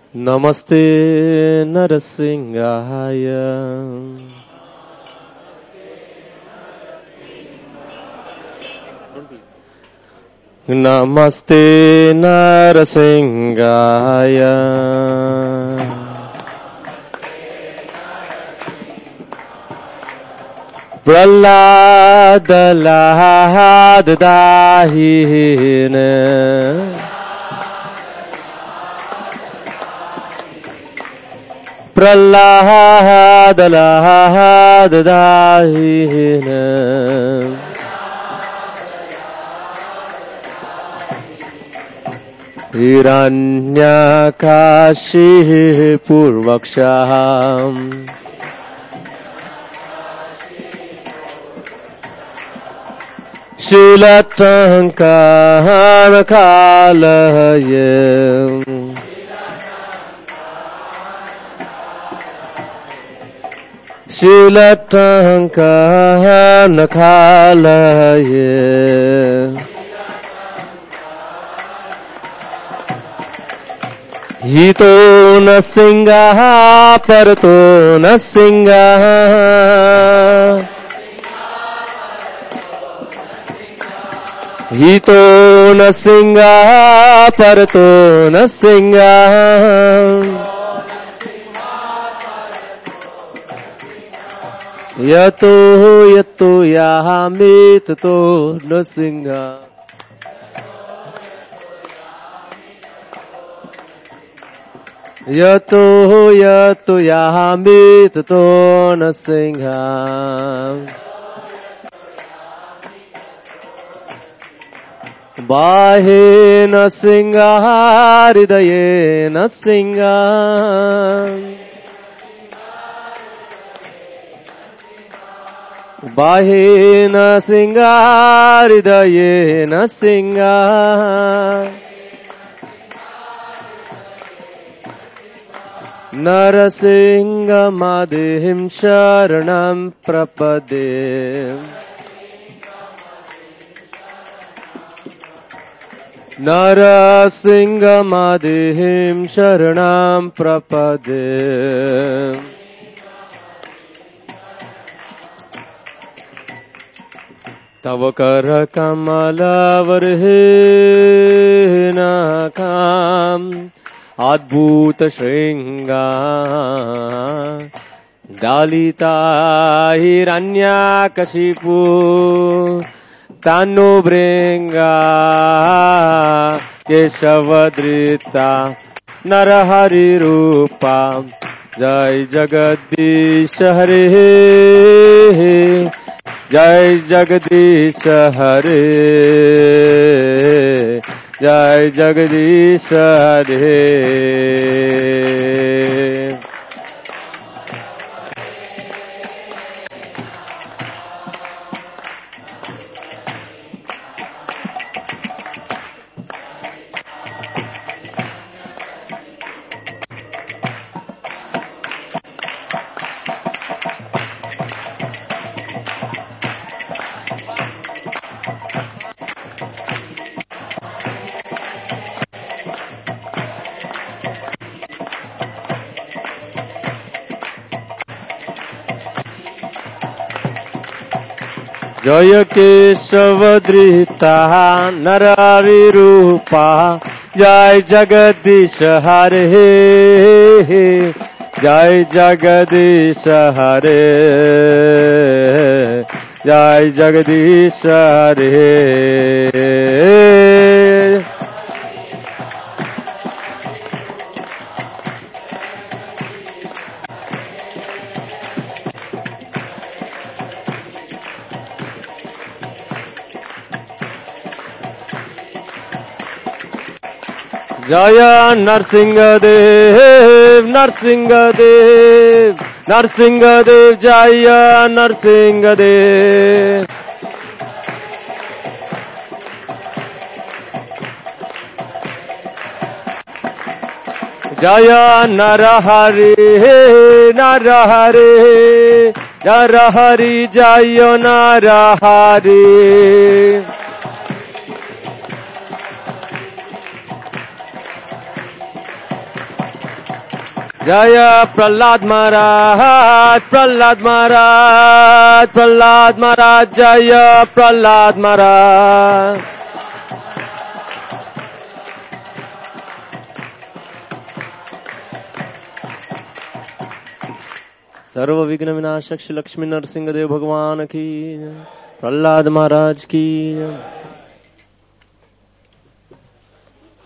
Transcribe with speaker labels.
Speaker 1: नमस्ते नरसिंहाय नमस्ते नरसिंहाय प्रह्लाद दाहिन प्रह्लाद दाहिन हिरण्यकाशिः पूर्वक्षः शीलटङ्कारकालय शीलटङ्कारकालय हितो न सिंहः परतो न सिंहः हितो न सिंहः परतो न सिंहः यतो यतो यामितो न सिंहः यतो यतो यामितो न सिंहः बाहे न सिंहः हृदये न सिंहः बाहे न सिंहः हृदये न सिंहः नरसिंहमादिं शरणं प्रपद्ये नरसिंहमादिं शरणं प्रपद्ये तव करकमलवर्हिणकाम् अद्भुत श्रृंगा दलिता हिरण्यकशिपु तनुभृंगा केशवधृता नरहरि रूपा जय जगदीश हरे जय जगदीश हरे जय जगदीश हरे जय केशवधृता नरहरि रूपा जय जगदीश हरे जय जगदीश हरे जय जगदीश हरे जय नरसिंहदेव नरसिंहदेव नरसिंहदेव जय नरसिंहदेव जय नरहरि नरहरि नरहरि जय नरहरि जय प्रहलाद महाराज, प्रहलाद महाराज, प्रहलाद महाराज, जय प्रहलाद महाराज। सर्व विघ्न विनाशक श्री लक्ष्मी नरसिंह देव भगवान की, प्रहलाद महाराज की।